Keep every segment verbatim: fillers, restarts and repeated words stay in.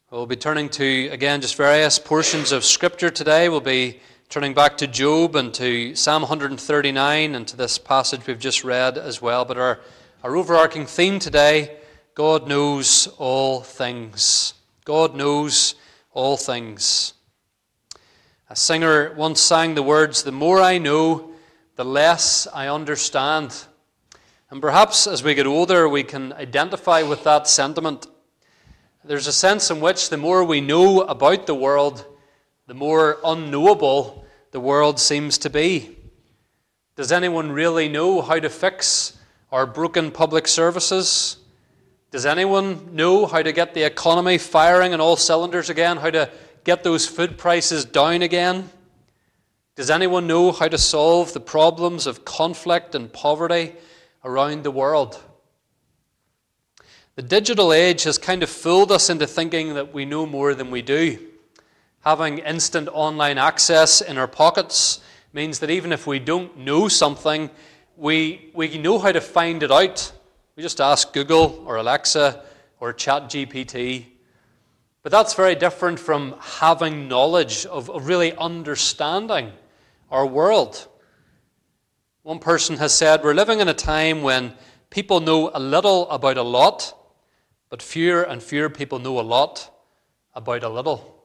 We'll be turning to, again, just various portions of Scripture today. We'll be turning back to Job and to Psalm one thirty-nine and to this passage we've just read as well. But our, our overarching theme today, God knows all things. God knows all things. A singer once sang the words, "The more I know, the less I understand." And perhaps as we get older, we can identify with that sentiment. There's a sense in which the more we know about the world, the more unknowable the world seems to be. Does anyone really know how to fix our broken public services? Does anyone know how to get the economy firing on all cylinders again? How to get those food prices down again? Does anyone know how to solve the problems of conflict and poverty around the world? The digital age has kind of fooled us into thinking that we know more than we do. Having instant online access in our pockets means that even if we don't know something, we, we know how to find it out. We just ask Google or Alexa or ChatGPT. But that's very different from having knowledge, of, of really understanding our world. One person has said, we're living in a time when people know a little about a lot, but fewer and fewer people know a lot about a little.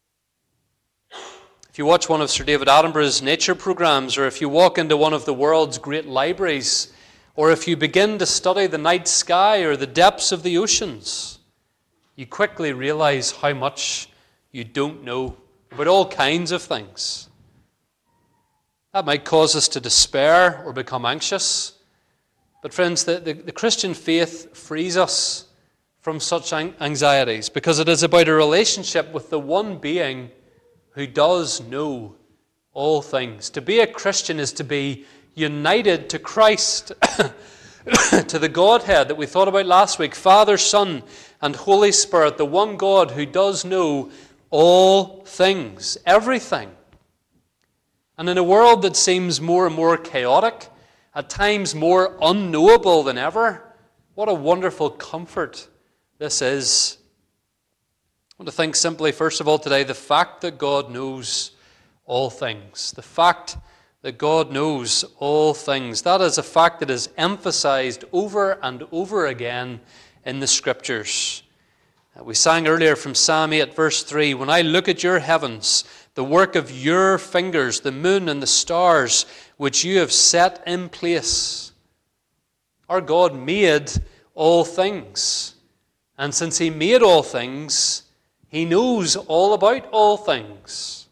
If you watch one of Sir David Attenborough's nature programs, or if you walk into one of the world's great libraries, or if you begin to study the night sky or the depths of the oceans, you quickly realize how much you don't know about all kinds of things. That might cause us to despair or become anxious. But friends, the, the, the Christian faith frees us from such anxieties, because it is about a relationship with the one being who does know all things. To be a Christian is to be united to Christ, to the Godhead that we thought about last week, Father, Son, and Holy Spirit, the one God who does know all things, everything. And in a world that seems more and more chaotic, at times more unknowable than ever, what a wonderful comfort this is. I want to think simply, first of all, today, the fact that God knows all things. The fact that God knows all things. That is a fact that is emphasized over and over again in the Scriptures. We sang earlier from Psalm eight, verse three, "When I look at your heavens, the work of your fingers, the moon and the stars, which you have set in place." Our God made all things. And since He made all things, He knows all about all things.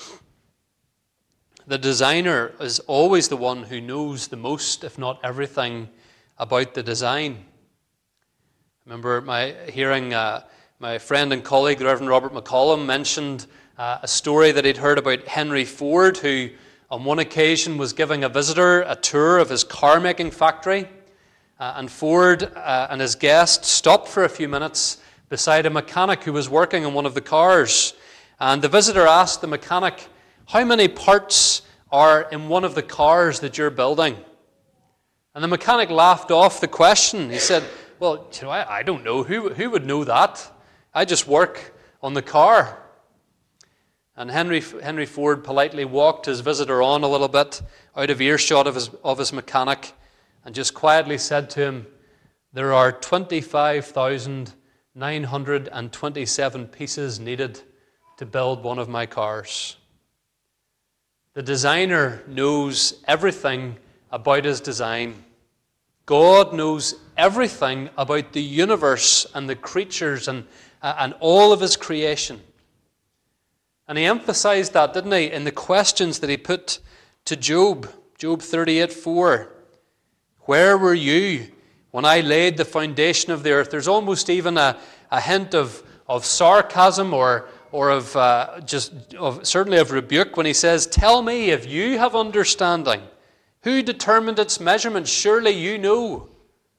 The designer is always the one who knows the most, if not everything, about the design. I remember my hearing uh, my friend and colleague, the Reverend Robert McCollum, mentioned uh, a story that he'd heard about Henry Ford, who on one occasion was giving a visitor a tour of his car-making factory. Uh, and Ford uh, and his guest stopped for a few minutes beside a mechanic who was working on one of the cars. And the visitor asked the mechanic, "How many parts are in one of the cars that you're building?" And the mechanic laughed off the question. He said, "Well, you know, I, I don't know. Who, who would know that? I just work on the car." And Henry, Henry Ford politely walked his visitor on a little bit out of earshot of his, of his mechanic, and just quietly said to him, "There are twenty-five thousand nine hundred twenty-seven pieces needed to build one of my cars." The designer knows everything about his design. God knows everything about the universe and the creatures and, uh, and all of His creation. And He emphasized that, didn't He, in the questions that He put to Job. Job thirty-eight four. "Where were you when I laid the foundation of the earth?" There's almost even a, a hint of, of sarcasm or, or of uh, just of, certainly of rebuke when he says, "Tell me if you have understanding. Who determined its measurement? Surely you know."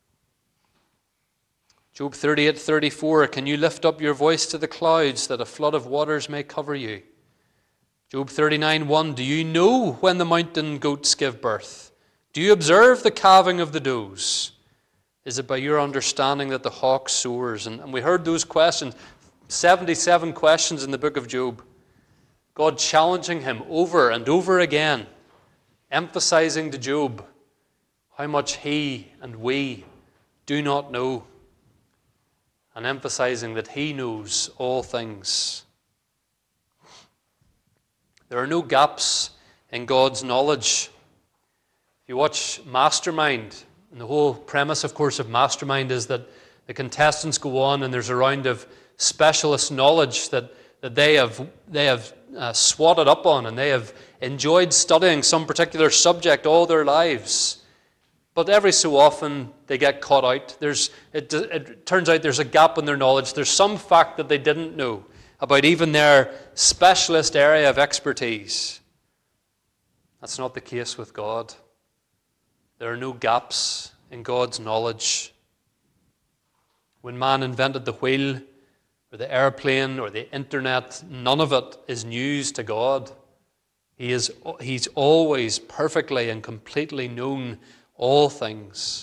Job thirty-eight thirty-four, "Can you lift up your voice to the clouds that a flood of waters may cover you?" Job thirty-nine one, "Do you know when the mountain goats give birth? Do you observe the calving of the does? Is it by your understanding that the hawk soars?" And, and we heard those questions seventy-seven questions in the book of Job. God challenging him over and over again, emphasizing to Job how much he and we do not know, and emphasizing that he knows all things. There are no gaps in God's knowledge. If you watch Mastermind, and the whole premise, of course, of Mastermind is that the contestants go on and there's a round of specialist knowledge that, that they have, they have uh, swatted up on, and they have enjoyed studying some particular subject all their lives. But every so often they get caught out. There's, it, it turns out there's a gap in their knowledge. There's some fact that they didn't know about even their specialist area of expertise. That's not the case with God. There are no gaps in God's knowledge. When man invented the wheel, or the airplane, or the internet, none of it is news to God. He is, he's always perfectly and completely known all things.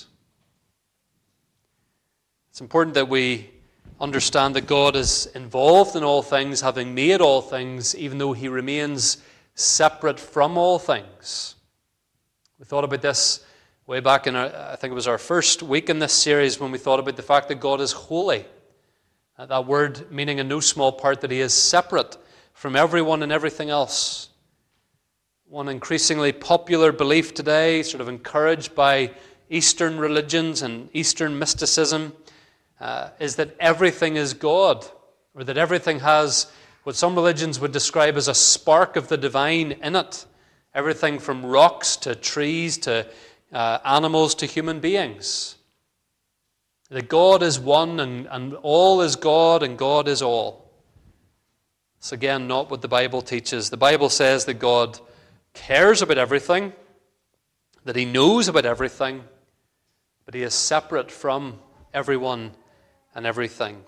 It's important that we understand that God is involved in all things, having made all things, even though he remains separate from all things. We thought about this way back in, our, I think it was our first week in this series, when we thought about the fact that God is holy. Uh, that word meaning in no small part that he is separate from everyone and everything else. One increasingly popular belief today, sort of encouraged by Eastern religions and Eastern mysticism, uh, is that everything is God, or that everything has what some religions would describe as a spark of the divine in it. Everything from rocks to trees to uh, animals to human beings. That God is one and, and all is God and God is all. It's again not what the Bible teaches. The Bible says that God cares about everything, that he knows about everything, but he is separate from everyone and everything.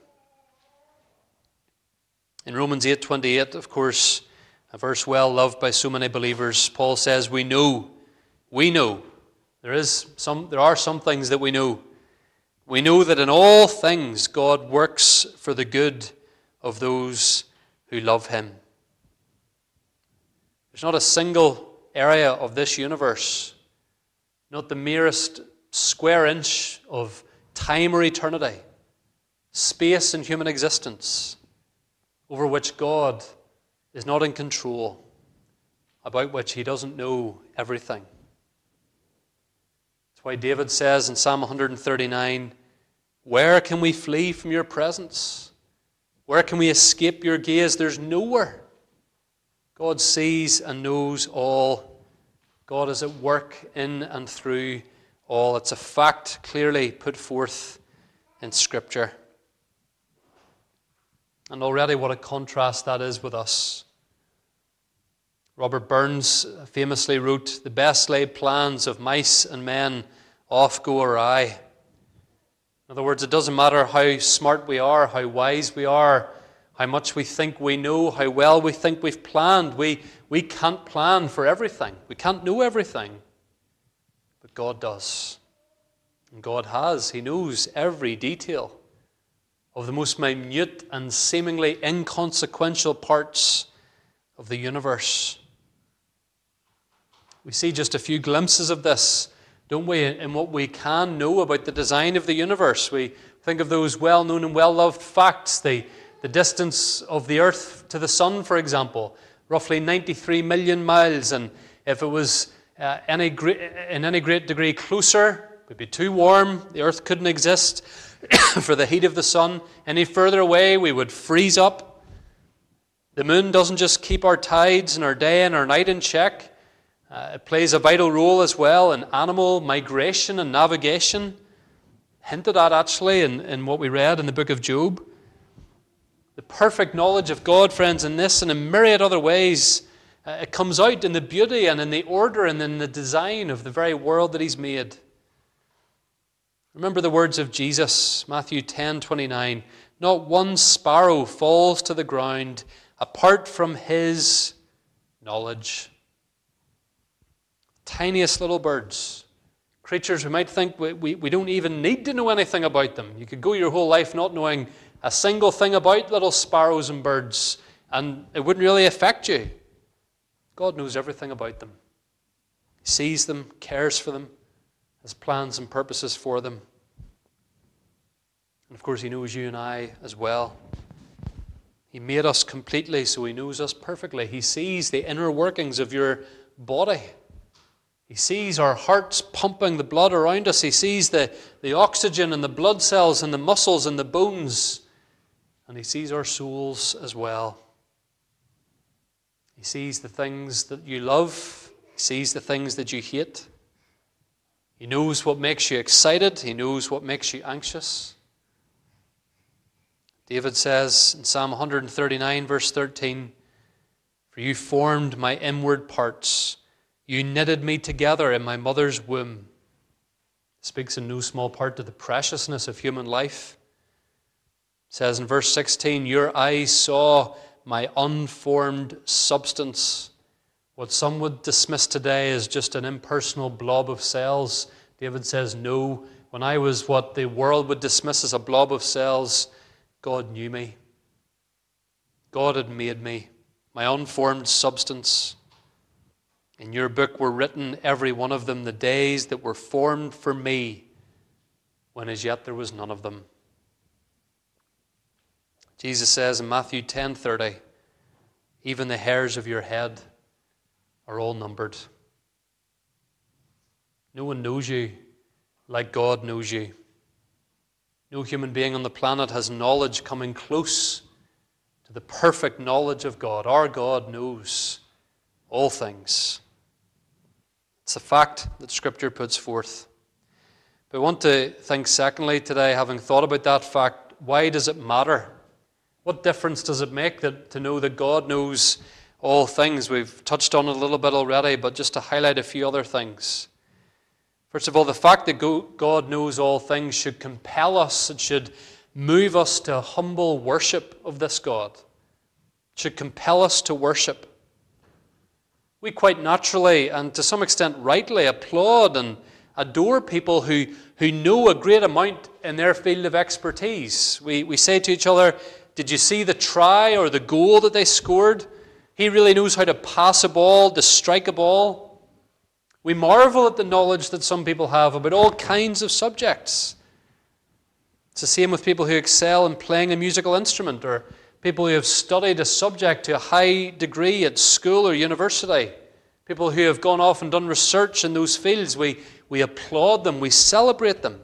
In Romans eight twenty-eight, of course, a verse well loved by so many believers, Paul says, we know, we know. There is some, there are some things that we know. We know that in all things God works for the good of those who love him. There's not a single area of this universe, not the merest square inch of time or eternity, space and human existence, over which God is not in control, about which he doesn't know everything. That's why David says in Psalm one thirty-nine, where can we flee from your presence? Where can we escape your gaze? There's nowhere. God sees and knows all. God is at work in and through all. It's a fact clearly put forth in Scripture. And already what a contrast that is with us. Robert Burns famously wrote, the best laid plans of mice and men oft go awry. In other words, it doesn't matter how smart we are, how wise we are, how much we think we know, how well we think we've planned. We, we can't plan for everything. We can't know everything. But God does. And God has. He knows every detail of the most minute and seemingly inconsequential parts of the universe. We see just a few glimpses of this, don't we, in what we can know about the design of the universe. We think of those well-known and well-loved facts, the, the distance of the earth to the sun, for example, roughly ninety-three million miles, and if it was uh, any great, in any great degree closer, it would be too warm, the earth couldn't exist for the heat of the sun. Any further away, we would freeze up. The moon doesn't just keep our tides and our day and our night in check. Uh, it plays a vital role as well in animal migration and navigation, hinted at actually in, in what we read in the book of Job. The perfect knowledge of God, friends, in this and in myriad other ways, uh, it comes out in the beauty and in the order and in the design of the very world that he's made. Remember the words of Jesus, Matthew ten twenty-nine, not one sparrow falls to the ground apart from his knowledge. Tiniest little birds Creatures we might think we, we, we don't even need to know anything about them. You could go your whole life not knowing a single thing about little sparrows and birds, and it wouldn't really affect you. God knows everything about them. He sees them, cares for them, has plans and purposes for them. And of course, He knows you and I as well. He made us completely, so He knows us perfectly. He sees the inner workings of your body. He sees our hearts pumping the blood around us. He sees the, the oxygen and the blood cells and the muscles and the bones. And He sees our souls as well. He sees the things that you love. He sees the things that you hate. He knows what makes you excited. He knows what makes you anxious. David says in Psalm one thirty-nine, verse thirteen, "For you formed my inward parts. You knitted me together in my mother's womb." It speaks in no small part to the preciousness of human life. It says in verse sixteen, "Your eyes saw my unformed substance." What some would dismiss today as just an impersonal blob of cells, David says, no, when I was what the world would dismiss as a blob of cells, God knew me. God had made me, my unformed substance. In your book were written, every one of them, the days that were formed for me, when as yet there was none of them. Jesus says in Matthew ten thirty, "Even the hairs of your head are all numbered." No one knows you like God knows you. No human being on the planet has knowledge coming close to the perfect knowledge of God. Our God knows all things. It's a fact that Scripture puts forth. But I want to think secondly today, having thought about that fact, why does it matter? What difference does it make that, to know that God knows all things? We've touched on it a little bit already, but just to highlight a few other things. First of all, the fact that God knows all things should compel us. It should move us to humble worship of this God. It should compel us to worship. We quite naturally, and to some extent rightly, applaud and adore people who, who know a great amount in their field of expertise. We, we say to each other, "Did you see the try or the goal that they scored? He really knows how to pass a ball, to strike a ball." We marvel at the knowledge that some people have about all kinds of subjects. It's the same with people who excel in playing a musical instrument, or people who have studied a subject to a high degree at school or university. People who have gone off and done research in those fields. We, we applaud them. We celebrate them.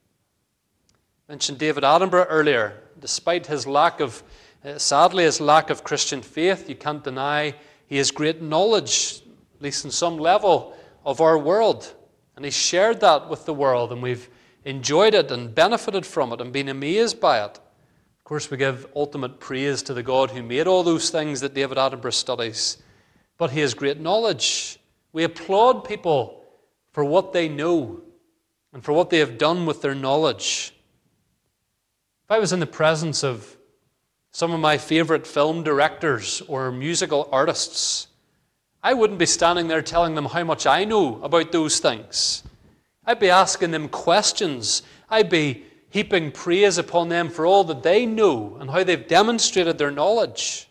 I mentioned David Attenborough earlier. Despite his lack of, uh, sadly, his lack of Christian faith, you can't deny he has great knowledge, at least in some level, of our world. And he shared that with the world, and we've enjoyed it and benefited from it and been amazed by it. Of course, we give ultimate praise to the God who made all those things that David Attenborough studies. But he has great knowledge. We applaud people for what they know and for what they have done with their knowledge. If I was in the presence of some of my favorite film directors or musical artists, I wouldn't be standing there telling them how much I know about those things. I'd be asking them questions. I'd be heaping praise upon them for all that they know and how they've demonstrated their knowledge.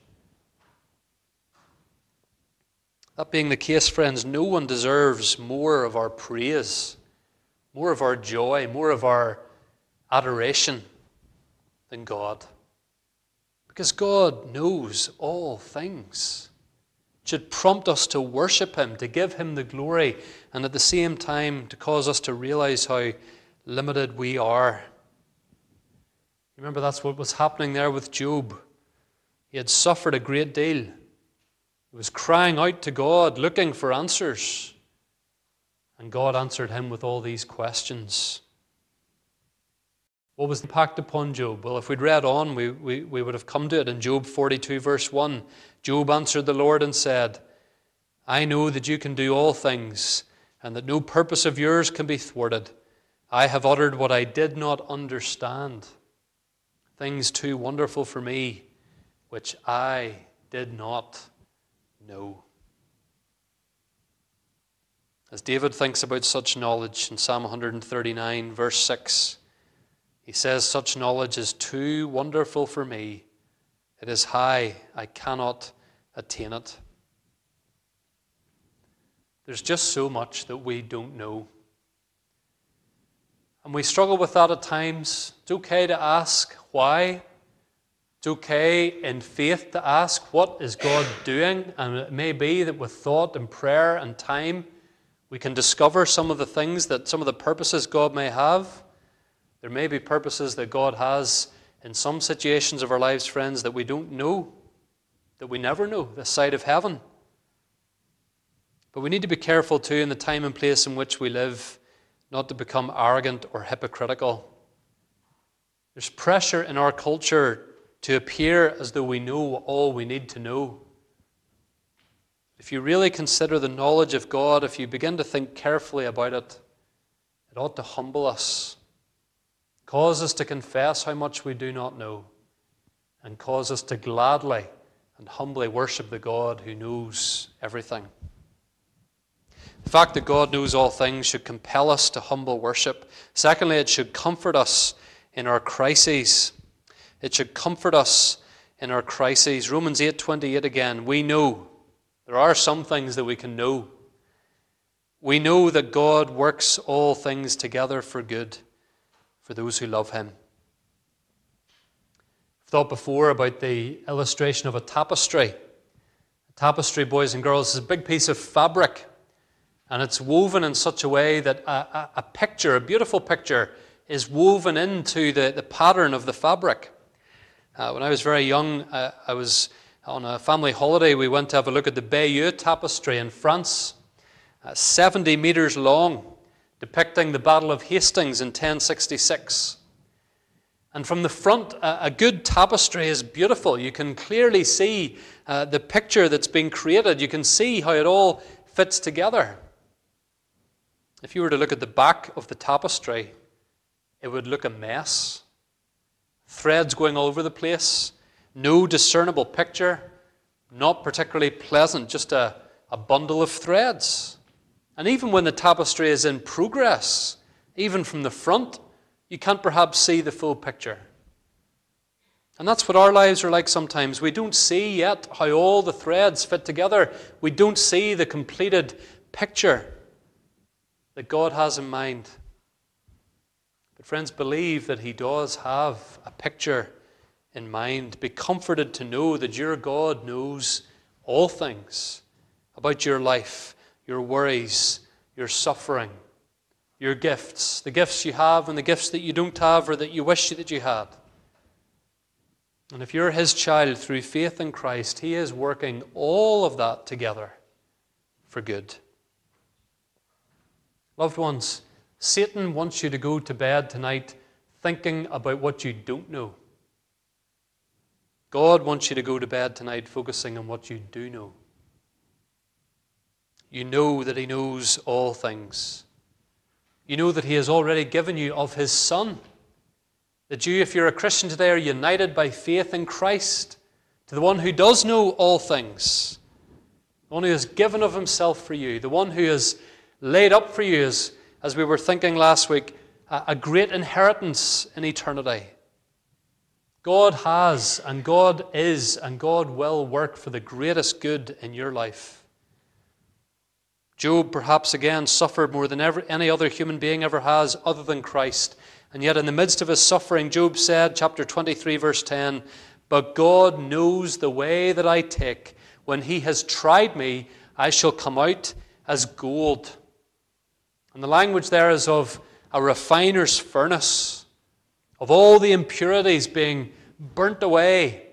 That being the case, friends, no one deserves more of our praise, more of our joy, more of our adoration than God. Because God knows all things. It should prompt us to worship Him, to give Him the glory, and at the same time to cause us to realize how limited we are. Remember, that's what was happening there with Job. He had suffered a great deal. He was crying out to God, looking for answers. And God answered him with all these questions. What was the impact upon Job? Well, if we'd read on, we, we, we would have come to it in Job forty-two, verse one. Job answered the Lord and said, "I know that you can do all things, and that no purpose of yours can be thwarted. I have uttered what I did not understand, things too wonderful for me, which I did not know." As David thinks about such knowledge in Psalm one thirty-nine, verse six, he says, "Such knowledge is too wonderful for me. It is high, I cannot attain it." There's just so much that we don't know. And we struggle with that at times. It's okay to ask why. It's okay in faith to ask, what is God doing? And it may be that with thought and prayer and time, we can discover some of the things that, some of the purposes God may have. There may be purposes that God has in some situations of our lives, friends, that we don't know, that we never know, this side of heaven. But we need to be careful too in the time and place in which we live, not to become arrogant or hypocritical. There's pressure in our culture to appear as though we know all we need to know. If you really consider the knowledge of God, if you begin to think carefully about it, it ought to humble us, cause us to confess how much we do not know, and cause us to gladly and humbly worship the God who knows everything. The fact that God knows all things should compel us to humble worship. Secondly, it should comfort us in our crises. It should comfort us in our crises. Romans eight twenty-eight again, we know. There are some things that we can know. We know that God works all things together for good for those who love him. I've thought before about the illustration of a tapestry. A tapestry, boys and girls, is a big piece of fabric. And it's woven in such a way that a, a, a picture, a beautiful picture, is woven into the, the pattern of the fabric. Uh, when I was very young, uh, I was on a family holiday. We went to have a look at the Bayeux tapestry in France, uh, seventy metres long, depicting the Battle of Hastings in ten sixty-six. And from the front, a, a good tapestry is beautiful. You can clearly see uh, the picture that's being created. You can see how it all fits together. If you were to look at the back of the tapestry, it would look a mess. Threads going all over the place, no discernible picture, not particularly pleasant, just a, a bundle of threads. And even when the tapestry is in progress, even from the front, you can't perhaps see the full picture. And that's what our lives are like sometimes. We don't see yet how all the threads fit together. We don't see the completed picture that God has in mind. But friends, believe that he does have a picture in mind. Be comforted to know that your God knows all things about your life, your worries, your suffering, your gifts, the gifts you have and the gifts that you don't have or that you wish that you had. And if you're his child through faith in Christ, he is working all of that together for good. Loved ones, Satan wants you to go to bed tonight thinking about what you don't know. God wants you to go to bed tonight focusing on what you do know. You know that he knows all things. You know that he has already given you of his Son. That you, if you're a Christian today, are united by faith in Christ to the one who does know all things. The one who has given of himself for you. The one who has laid up for you, as, as we were thinking last week, a, a great inheritance in eternity. God has, and God is, and God will work for the greatest good in your life. Job perhaps again suffered more than ever, any other human being ever has other than Christ. And yet in the midst of his suffering, Job said, chapter twenty-three, verse ten, "But God knows the way that I take. When he has tried me, I shall come out as gold." And the language there is of a refiner's furnace, of all the impurities being burnt away.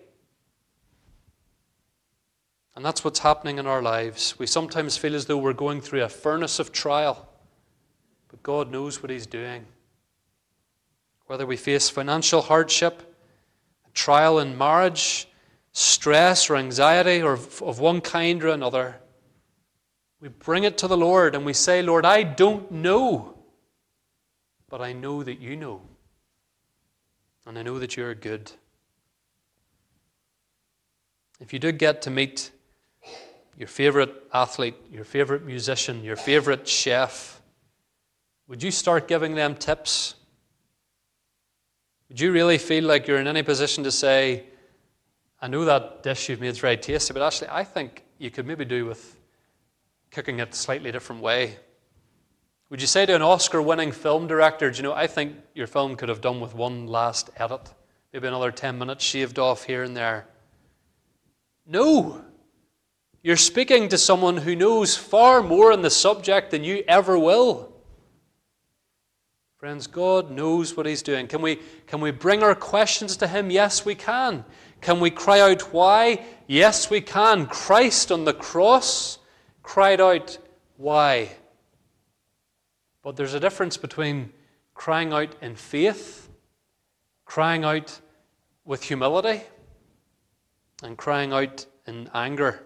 And that's what's happening in our lives. We sometimes feel as though we're going through a furnace of trial, but God knows what he's doing. Whether we face financial hardship, a trial in marriage, stress or anxiety or of one kind or another, we bring it to the Lord and we say, "Lord, I don't know, but I know that you know. And I know that you're good." If you did get to meet your favorite athlete, your favorite musician, your favorite chef, would you start giving them tips? Would you really feel like you're in any position to say, I know that dish you've made is very tasty, but actually I think you could maybe do with cooking it a slightly different way? Would you say to an Oscar-winning film director, do you know, I think your film could have done with one last edit, maybe another ten minutes shaved off here and there? No. You're speaking to someone who knows far more on the subject than you ever will. Friends, God knows what He's doing. Can we, can we bring our questions to Him? Yes, we can. Can we cry out why? Yes, we can. Christ on the cross cried out why. But there's a difference between crying out in faith, crying out with humility, and crying out in anger.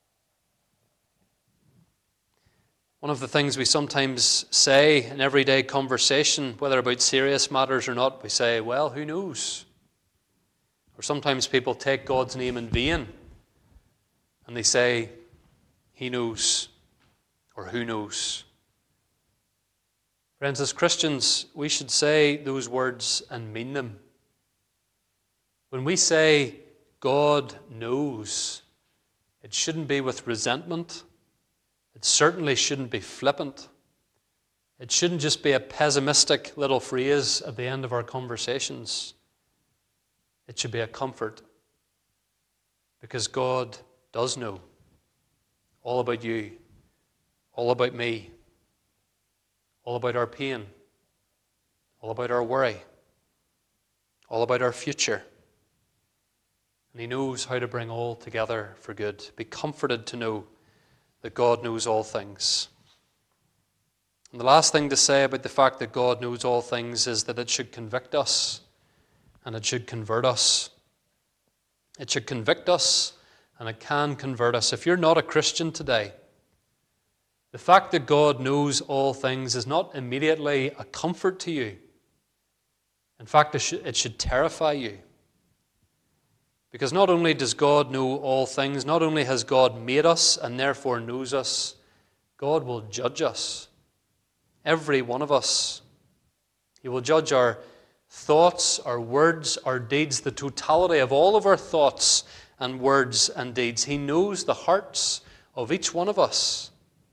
One of the things we sometimes say in everyday conversation, whether about serious matters or not, we say, well, who knows? Or sometimes people take God's name in vain and they say, He knows, or who knows. Friends, as Christians, we should say those words and mean them. When we say, God knows, it shouldn't be with resentment. It certainly shouldn't be flippant. It shouldn't just be a pessimistic little phrase at the end of our conversations. It should be a comfort, because God does know all about you, all about me, all about our pain, all about our worry, all about our future. And He knows how to bring all together for good. Be comforted to know that God knows all things. And the last thing to say about the fact that God knows all things is that it should convict us and it should convert us. It should convict us and it can convert us. If you're not a Christian today, the fact that God knows all things is not immediately a comfort to you. In fact, it should, it should terrify you. Because not only does God know all things, not only has God made us and therefore knows us, God will judge us. Every one of us. He will judge our thoughts, our words, our deeds, the totality of all of our thoughts and words and deeds. He knows the hearts of each one of us.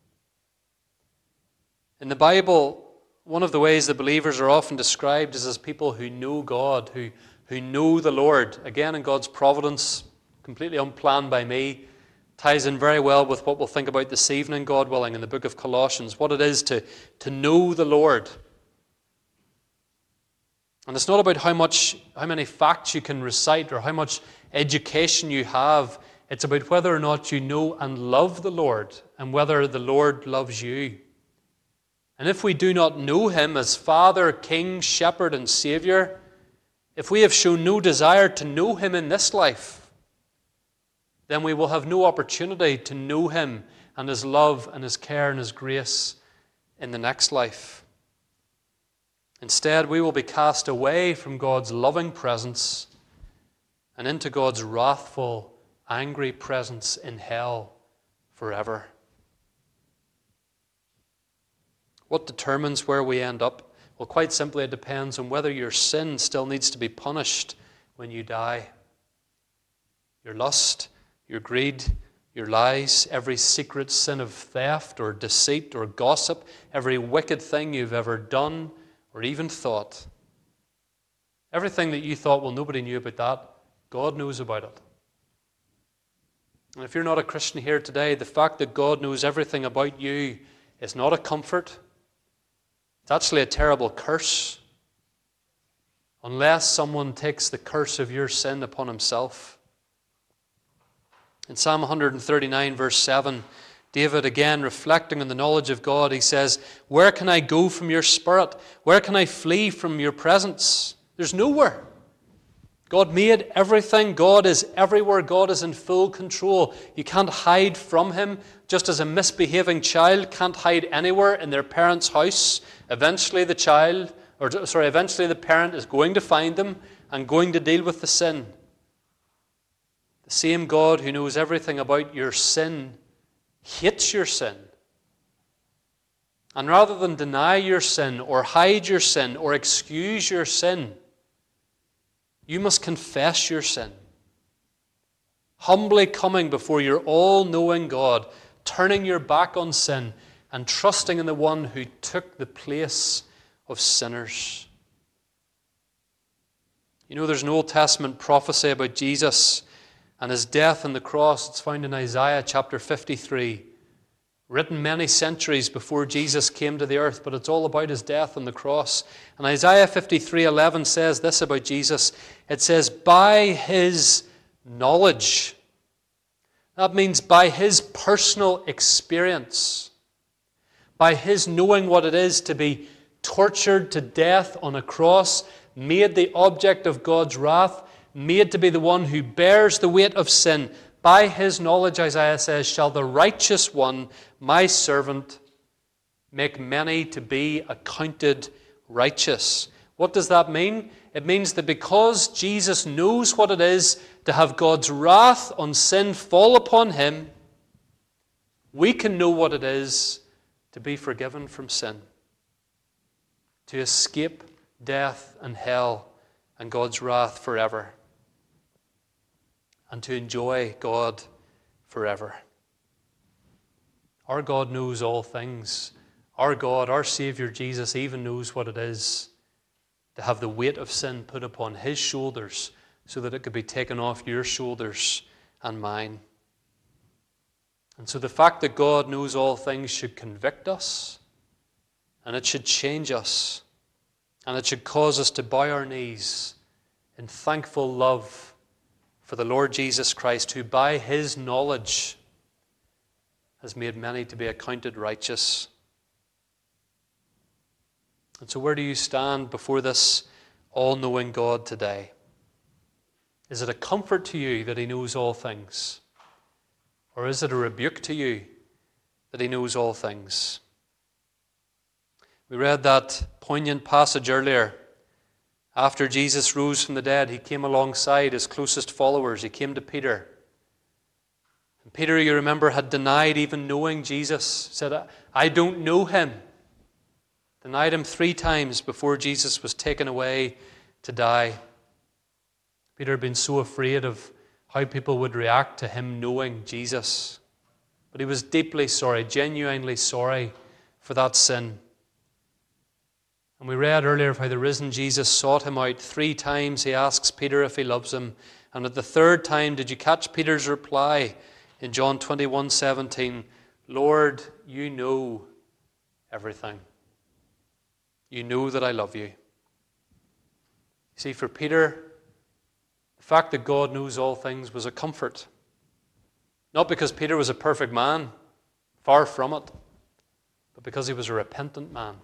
In the Bible, one of the ways that believers are often described is as people who know God, who, who know the Lord. Again, in God's providence, completely unplanned by me, ties in very well with what we'll think about this evening, God willing, in the book of Colossians, what it is to, to know the Lord. And it's not about how much, how many facts you can recite or how much education you have. It's about whether or not you know and love the Lord and whether the Lord loves you. And if we do not know Him as Father, King, Shepherd, and Savior, if we have shown no desire to know Him in this life, then we will have no opportunity to know Him and His love and His care and His grace in the next life. Instead, we will be cast away from God's loving presence and into God's wrathful, angry presence in hell forever. What determines where we end up? Well, quite simply, it depends on whether your sin still needs to be punished when you die. Your lust, your greed, your lies, every secret sin of theft or deceit or gossip, every wicked thing you've ever done or even thought. Everything that you thought, well, nobody knew about that, God knows about it. And if you're not a Christian here today, the fact that God knows everything about you is not a comfort. It's actually a terrible curse, unless someone takes the curse of your sin upon himself. In Psalm one thirty-nine, verse seven, David, again reflecting on the knowledge of God, he says, "Where can I go from your spirit? Where can I flee from your presence?" There's nowhere. God made everything. God is everywhere. God is in full control. You can't hide from Him, just as a misbehaving child can't hide anywhere in their parent's house. Eventually the child, or sorry, eventually the parent is going to find them and going to deal with the sin. The same God who knows everything about your sin hates your sin. And rather than deny your sin or hide your sin or excuse your sin, you must confess your sin. Humbly coming before your all-knowing God, turning your back on sin and trusting in the one who took the place of sinners. You know, there's an Old Testament prophecy about Jesus and his death on the cross. It's found in Isaiah chapter fifty-three, written many centuries before Jesus came to the earth, but it's all about his death on the cross. And Isaiah fifty-three eleven says this about Jesus. It says, by his knowledge. That means by his personal experience, by his knowing what it is to be tortured to death on a cross, made the object of God's wrath, made to be the one who bears the weight of sin. By his knowledge, Isaiah says, shall the righteous one, my servant, make many to be accounted righteous. What does that mean? It means that because Jesus knows what it is to have God's wrath on sin fall upon him, we can know what it is to be forgiven from sin, to escape death and hell and God's wrath forever, and to enjoy God forever. Our God knows all things. Our God, our Savior Jesus, even knows what it is to have the weight of sin put upon his shoulders so that it could be taken off your shoulders and mine. And so the fact that God knows all things should convict us, and it should change us, and it should cause us to bow our knees in thankful love for the Lord Jesus Christ, who by his knowledge has made many to be accounted righteous. And so where do you stand before this all-knowing God today? Is it a comfort to you that he knows all things? Or is it a rebuke to you that he knows all things? We read that poignant passage earlier. After Jesus rose from the dead, he came alongside his closest followers. He came to Peter. And Peter, you remember, had denied even knowing Jesus. Said, I don't know him. Denied him three times before Jesus was taken away to die. Peter had been so afraid of how people would react to him knowing Jesus. But he was deeply sorry, genuinely sorry for that sin. And we read earlier of how the risen Jesus sought him out. Three times he asks Peter if he loves him. And at the third time, did you catch Peter's reply in John twenty-one seventeen? Lord, you know everything. You know that I love you. You see, for Peter, the fact that God knows all things was a comfort. Not because Peter was a perfect man, far from it, but because he was a repentant man.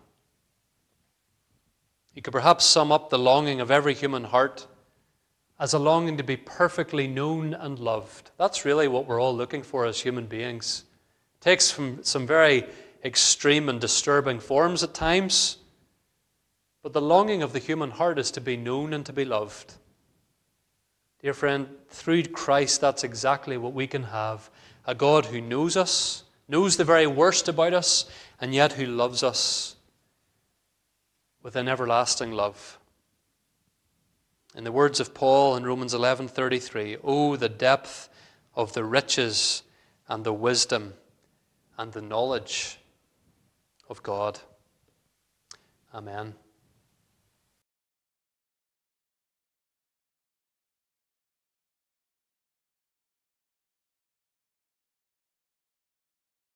You could perhaps sum up the longing of every human heart as a longing to be perfectly known and loved. That's really what we're all looking for as human beings. It takes some, some very extreme and disturbing forms at times, but the longing of the human heart is to be known and to be loved. Dear friend, through Christ, that's exactly what we can have. A God who knows us, knows the very worst about us, and yet who loves us with an everlasting love. In the words of Paul in Romans eleven thirty-three, oh, the depth of the riches and the wisdom and the knowledge of God. Amen.